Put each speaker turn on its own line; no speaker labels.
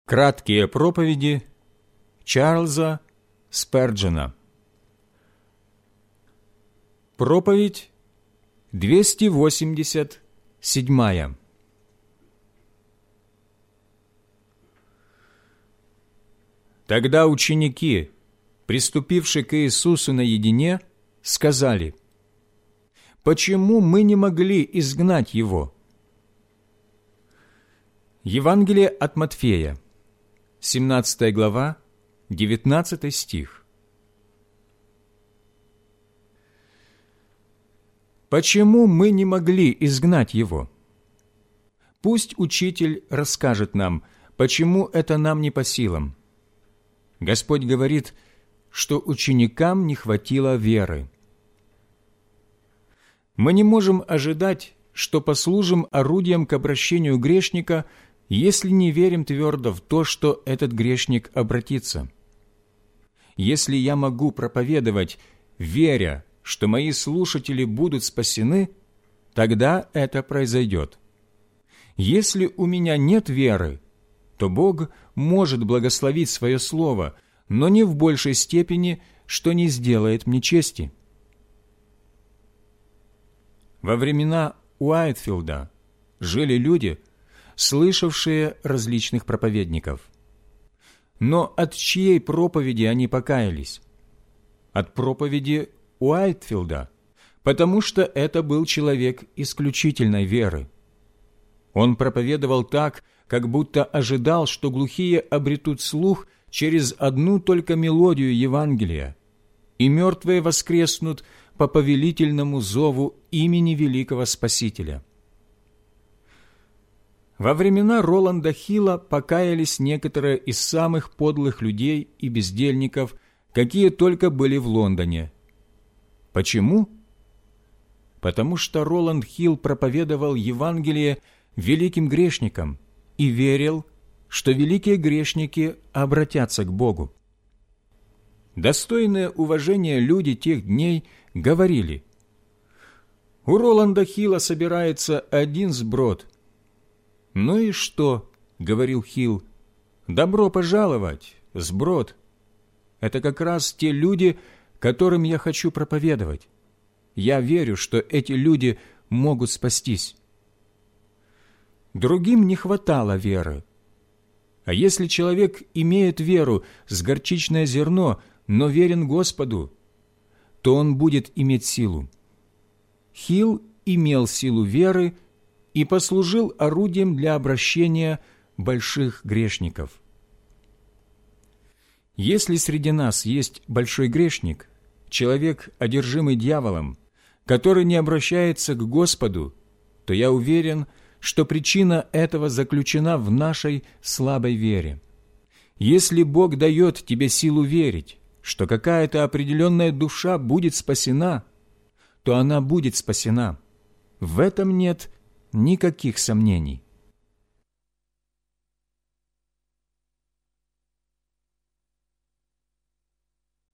Краткие проповеди Чарльза Сперджена. Проповедь 287. Тогда ученики, приступившие к Иисусу наедине, сказали: «Почему мы не могли изгнать его?» Евангелие от Матфея, 17 глава, 19 стих. Почему мы не могли изгнать его? Пусть учитель расскажет нам, почему это нам не по силам. Господь говорит, что ученикам не хватило веры. Мы не можем ожидать, что послужим орудием к обращению грешника, если не верим твердо в то, что этот грешник обратится. Если я могу проповедовать, веря, что мои слушатели будут спасены, тогда это произойдет. Если у меня нет веры, то Бог может благословить свое слово, но не в большей степени, что не сделает мне чести. Во времена Уайтфилда жили люди, слышавшие различных проповедников. Но от чьей проповеди они покаялись? От проповеди Уайтфилда, потому что это был человек исключительной веры. Он проповедовал так, как будто ожидал, что глухие обретут слух через одну только мелодию Евангелия, и мертвые воскреснут по повелительному зову имени великого Спасителя. Во времена Роланда Хилла покаялись некоторые из самых подлых людей и бездельников, какие только были в Лондоне. Почему? Потому что Роланд Хилл проповедовал Евангелие великим грешникам и верил, что великие грешники обратятся к Богу. Достойные уважения люди тех дней говорили: «У Роланда Хилла собирается один сброд». «Ну и что?» — говорил Хилл. «Добро пожаловать, сброд. Это как раз те люди, которым я хочу проповедовать. Я верю, что эти люди могут спастись». Другим не хватало веры. А если человек имеет веру с горчичное зерно, но верен Господу, то он будет иметь силу. Хилл имел силу веры и послужил орудием для обращения больших грешников. Если среди нас есть большой грешник, человек, одержимый дьяволом, который не обращается к Господу, то я уверен, что причина этого заключена в нашей слабой вере. Если Бог дает тебе силу верить, что какая-то определенная душа будет спасена, то она будет спасена. В этом нет никаких сомнений.